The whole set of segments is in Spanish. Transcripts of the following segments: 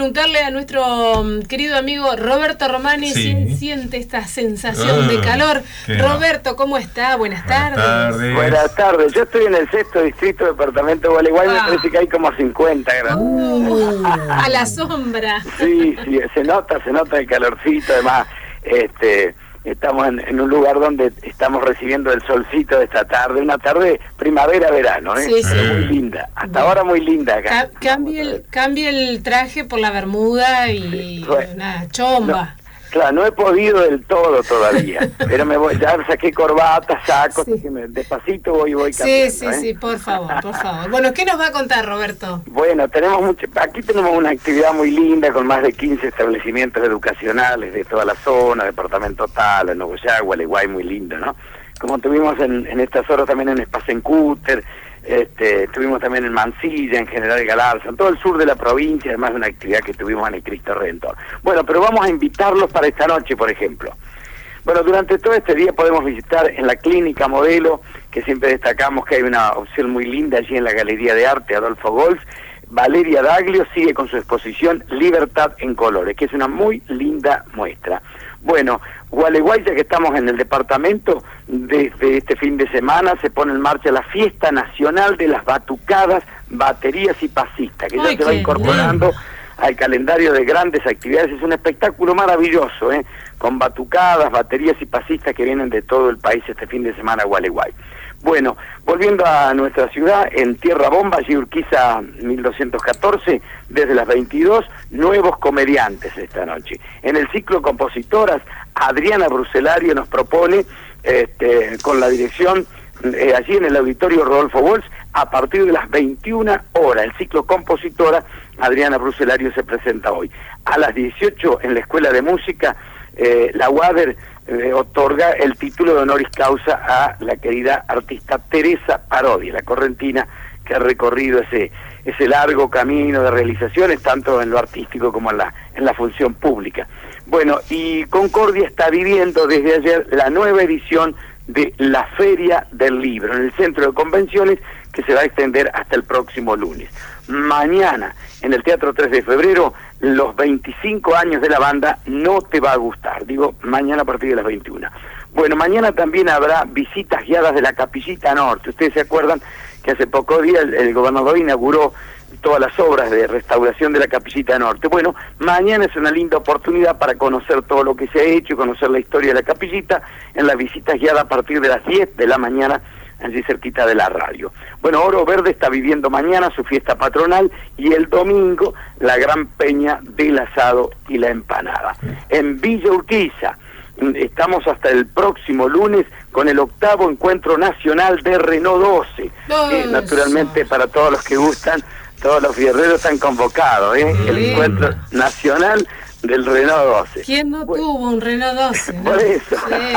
preguntarle a nuestro querido amigo Roberto Romani si siente esta sensación de calor. Roberto, ¿cómo está? Buenas tardes. Buenas tardes. Yo estoy en el 6º distrito, departamento de Gualeguay, me parece que hay como 50 grados. A la sombra. Sí, se nota el calorcito, además, estamos en un lugar donde estamos recibiendo el solcito de esta tarde, una tarde primavera-verano, Sí. Muy linda, hasta ahora muy linda acá. Cambie el traje por la bermuda y una chomba. Claro, no he podido del todo todavía, pero ya saqué corbata, saco, despacito voy cambiando. Sí, por favor. Bueno, ¿qué nos va a contar, Roberto? Bueno, aquí tenemos una actividad muy linda con más de 15 establecimientos educacionales de toda la zona, departamento Tala, Nogoyá, Gualeguay, muy lindo, ¿no? Como tuvimos en estas horas también en Spasencúter, estuvimos también en Mansilla, en General Galarza, en todo el sur de la provincia, además de una actividad que tuvimos en el Cristo Redentor. Bueno, pero vamos a invitarlos para esta noche, por ejemplo. Bueno, durante todo este día podemos visitar en la Clínica Modelo, que siempre destacamos que hay una opción muy linda allí en la Galería de Arte Adolfo Golf. Valeria Daglio sigue con su exposición Libertad en Colores, que es una muy linda muestra. Bueno, Gualeguay, ya que estamos en el departamento, desde este fin de semana se pone en marcha la Fiesta Nacional de las Batucadas, Baterías y Pasistas, que ya se va incorporando al calendario de grandes actividades. Es un espectáculo maravilloso, con batucadas, baterías y pasistas que vienen de todo el país este fin de semana a Gualeguay. Bueno, volviendo a nuestra ciudad, en Tierra Bomba, allí Urquiza 1214, desde las 22, nuevos comediantes esta noche. En el ciclo Compositoras, Adriana Bruselario nos propone, con la dirección, allí en el auditorio Rodolfo Walsh, a partir de las 21 horas. El ciclo Compositora, Adriana Bruselario se presenta hoy. A las 18, en la Escuela de Música, la UADER otorga el título de honoris causa a la querida artista Teresa Parodi, la correntina, que ha recorrido ese largo camino de realizaciones, tanto en lo artístico como en la función pública. Bueno, y Concordia está viviendo desde ayer la nueva edición de la Feria del Libro, en el Centro de Convenciones, que se va a extender hasta el próximo lunes. Mañana, en el Teatro 3 de Febrero, los 25 años de la banda No Te Va a Gustar. Digo, mañana a partir de las 21. Bueno, mañana también habrá visitas guiadas de la Capillita Norte. Ustedes se acuerdan que hace pocos días el gobernador inauguró todas las obras de restauración de la Capillita Norte. Bueno, mañana es una linda oportunidad para conocer todo lo que se ha hecho y conocer la historia de la Capillita en las visitas guiadas a partir de las 10 de la mañana, allí cerquita de la radio. Bueno, Oro Verde está viviendo mañana su fiesta patronal y el domingo la gran peña del asado y la empanada. En Villa Urquiza estamos hasta el próximo lunes con el 8º encuentro nacional de Renault 12. Naturalmente, para todos los que gustan, todos los guerreros están convocados, el encuentro nacional del Renault 12. ¿Quién no tuvo un Renault 12? ¿no? Por eso.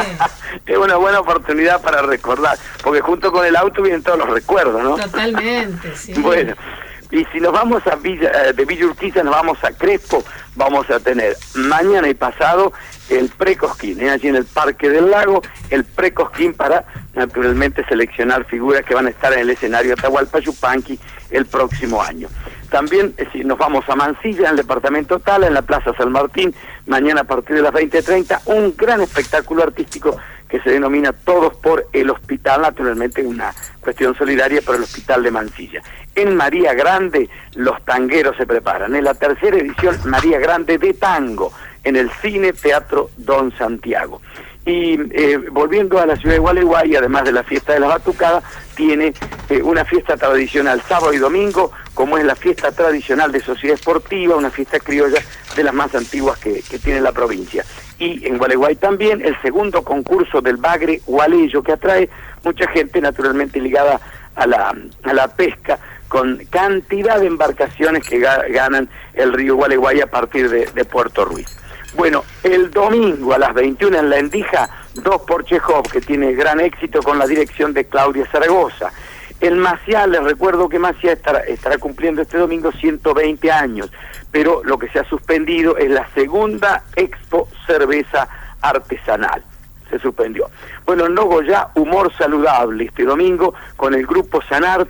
Es una buena oportunidad para recordar, porque junto con el auto vienen todos los recuerdos, ¿no? Totalmente, sí. Bueno, y si nos vamos a de Villa Urquiza, nos vamos a Crespo, vamos a tener mañana y pasado el Precosquín, allí en el Parque del Lago, el Precosquín para, naturalmente, seleccionar figuras que van a estar en el escenario Atahualpa Yupanqui el próximo año. También, si nos vamos a Mansilla, en el departamento Tala, en la Plaza San Martín, mañana a partir de las 20:30, un gran espectáculo artístico que se denomina Todos por el Hospital, naturalmente una cuestión solidaria para el Hospital de Mansilla. En María Grande, los tangueros se preparan. Es la 3ª edición María Grande de tango, en el Cine Teatro Don Santiago. Y volviendo a la ciudad de Gualeguay, además de la fiesta de las batucadas, tiene una fiesta tradicional sábado y domingo, como es la fiesta tradicional de Sociedad Esportiva, una fiesta criolla de las más antiguas que tiene la provincia. Y en Gualeguay también el segundo concurso del Bagre Gualeyo, que atrae mucha gente naturalmente ligada a la pesca, con cantidad de embarcaciones que ganan el río Gualeguay a partir de Puerto Ruiz. Bueno, el domingo a las 21 en La Endija, 2 por Chejov, que tiene gran éxito con la dirección de Claudia Zaragoza. El Maciá, les recuerdo que Maciá estará cumpliendo este domingo 120 años, pero lo que se ha suspendido es la segunda Expo Cerveza Artesanal. Se suspendió. Bueno, en Nogoyá, humor saludable este domingo con el grupo Sanarte,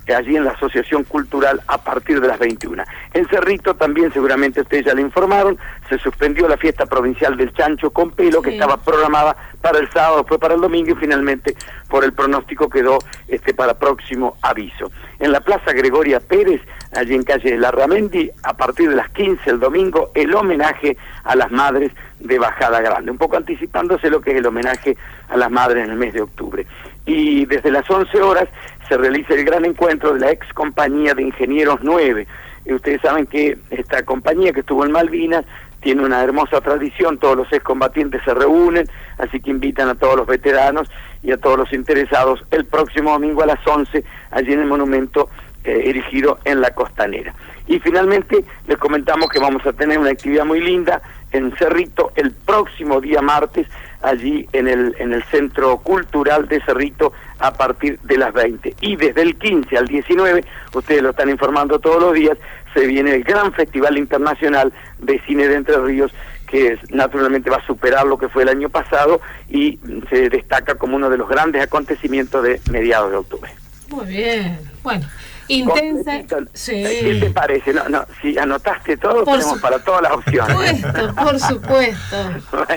allí en la Asociación Cultural a partir de las 21. En Cerrito también, seguramente ustedes ya le informaron, se suspendió la fiesta provincial del chancho con pelo, que estaba programada para el sábado, después para el domingo, y finalmente por el pronóstico quedó para próximo aviso. En la Plaza Gregoria Pérez, allí en calle Larramendi, a partir de las 15 el domingo, el homenaje a las madres de Bajada Grande, un poco anticipándose lo que es el homenaje a las madres en el mes de octubre. Y desde las 11 horas se realiza el gran encuentro de la ex compañía de Ingenieros 9. Y ustedes saben que esta compañía que estuvo en Malvinas tiene una hermosa tradición, todos los excombatientes se reúnen, así que invitan a todos los veteranos y a todos los interesados el próximo domingo a las 11, allí en el monumento erigido en la Costanera. Y finalmente les comentamos que vamos a tener una actividad muy linda en Cerrito el próximo día martes, allí en el Centro Cultural de Cerrito a partir de las 20. Y desde el 15 al 19, ustedes lo están informando todos los días, se viene el gran Festival Internacional de Cine de Entre Ríos, que naturalmente va a superar lo que fue el año pasado y se destaca como uno de los grandes acontecimientos de mediados de octubre. Muy bien, bueno. Intensa. Sí. ¿Qué te parece? No, si anotaste todo, tenemos para todas las opciones. Por supuesto.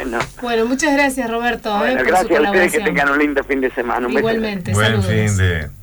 Bueno, muchas gracias, Roberto. Bueno, gracias a ustedes, que tengan un lindo fin de semana. Igualmente, buen saludos. fin de